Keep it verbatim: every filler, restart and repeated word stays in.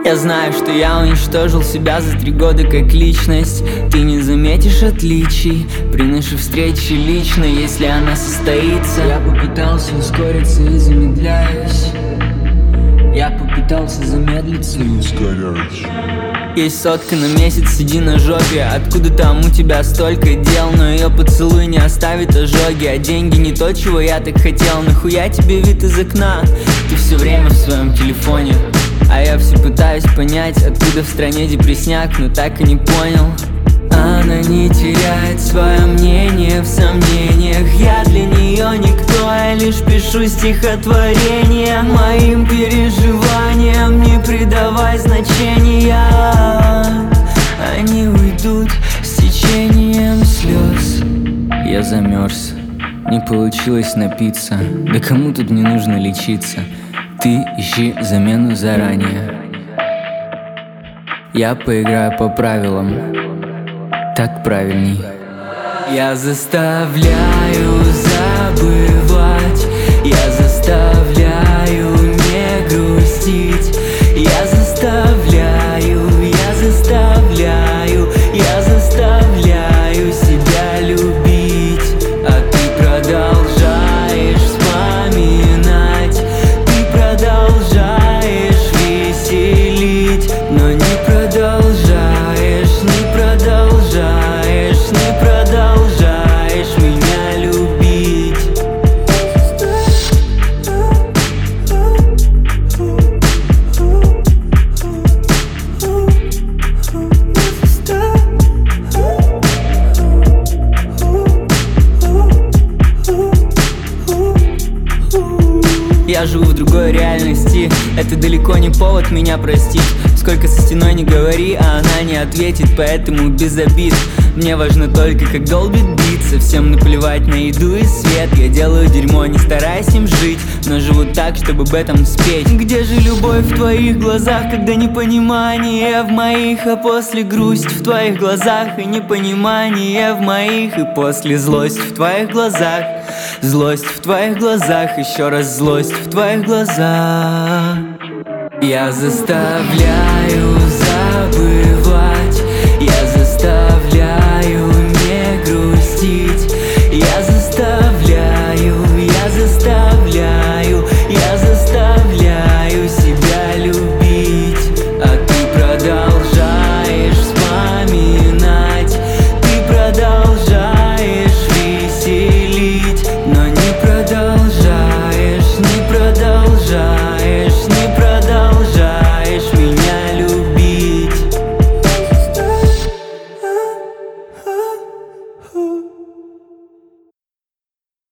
Я знаю, что я уничтожил себя за три года как личность. Ты не заметишь отличий при нашей встрече лично, если она состоится. Я попытался ускориться и замедляюсь. Я попытался замедлиться и ускоряюсь. Есть сотка на месяц, сиди на жопе. Откуда там у тебя столько дел? Но ее поцелуй не оставит ожоги. А деньги не то, чего я так хотел. Нахуя тебе вид из окна? Ты все время в своем телефоне. А я все пытаюсь понять, откуда в стране депресняк, но так и не понял. Она не теряет свое мнение в сомнениях. Я для нее никто, я лишь пишу стихотворение. Моим переживаниям не придавай значения. Они уйдут с течением слез. Я замерз, не получилось напиться. Да кому тут не нужно лечиться? Ты ищи замену заранее. Я поиграю по правилам, так правильней. Я заставляю забывать, я заставляю не грустить. Я заставляю, я заставляю, я заставляю себя любить. А ты продолжаешь вспоминать, ты продолжаешь веселить, но не продолжаешь, не продолжаешь, не продолжаешь меня любить. Я живу в другой реальности, это далеко не повод меня простить. Сколько со стеной не говори, а она не ответит, поэтому без обид. Мне важно только, как долбит бит. Совсем наплевать на еду и свет. Я делаю дерьмо, не стараясь с ним жить, но живу так, чтобы об этом спеть. Где же любовь в твоих глазах, когда непонимание в моих, а после грусть в твоих глазах и непонимание в моих, и после злость в твоих глазах. Злость в твоих глазах, еще раз злость в твоих глазах. Я заставляю забывать, я заставляю не грустить. Я заставляю, я заставляю, я заставляю себя любить. А ты продолжаешь вспоминать, ты продолжаешь веселить, но не продолжаешь, не продолжаешь.